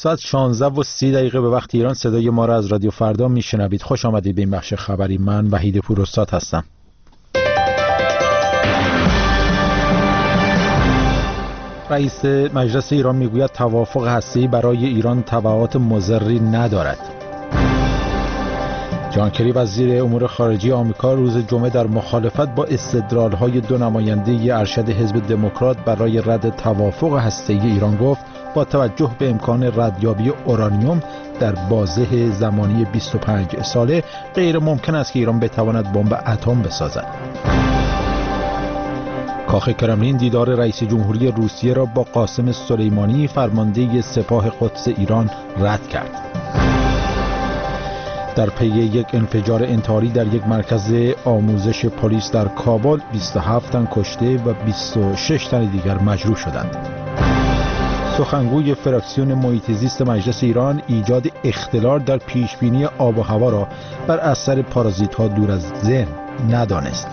ساعت 16:30 به وقت ایران صدای ما را از رادیو فردا میشنوید. خوش آمدید به این بخش خبری. من وحید پوراستاد هستم. رئیس مجلس ایران میگوید توافق هسته‌ای برای ایران تبعات مضری ندارد. جان کری وزیر امور خارجه آمریکا روز جمعه در مخالفت با استدلال‌های دو نماینده ارشد حزب دموکرات برای رد توافق هسته‌ای ایران گفت با توجه به امکان ردیابی اورانیوم در بازه زمانی 25 ساله غیر ممکن است که ایران بتواند بمب اتم بسازد. کاخ کرملین دیدار رئیس جمهوری روسیه را با قاسم سلیمانی فرمانده سپاه قدس ایران رد کرد. در پی یک انفجار انتحاری در یک مرکز آموزش پلیس در کابل 27 تن کشته و 26 تن دیگر مجروح شدند. سخنگوی فراکسیون محیط زیست مجلس ایران ایجاد اختلال در پیشبینی آب و هوا را بر اثر پارازیت‌ها دور از ذهن ندانست.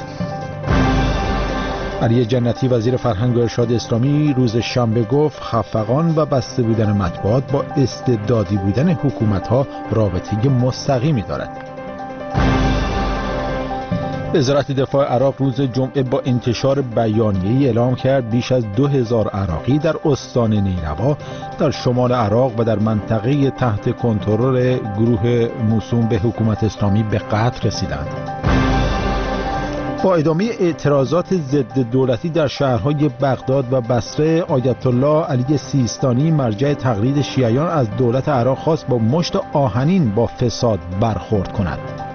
علی جنتی وزیر فرهنگ و ارشاد اسلامی روز شنبه گفت خفقان و بسته بودن مطبوعات با استبدادی بودن حکومت‌ها رابطه مستقیمی دارد. وزارت دفاع عراق روز جمعه با انتشار بیانیه‌ای اعلام کرد بیش از 2000 عراقی در استان نیروا در شمال عراق و در منطقه تحت کنترل گروه موسوم به حکومت اسلامی به قتل رسیدند. با ادامه اعتراضات ضد دولتی در شهرهای بغداد و بصره، آیت الله علی سیستانی مرجع تقلید شیعیان از دولت عراق خواست با مشت آهنین با فساد برخورد کند.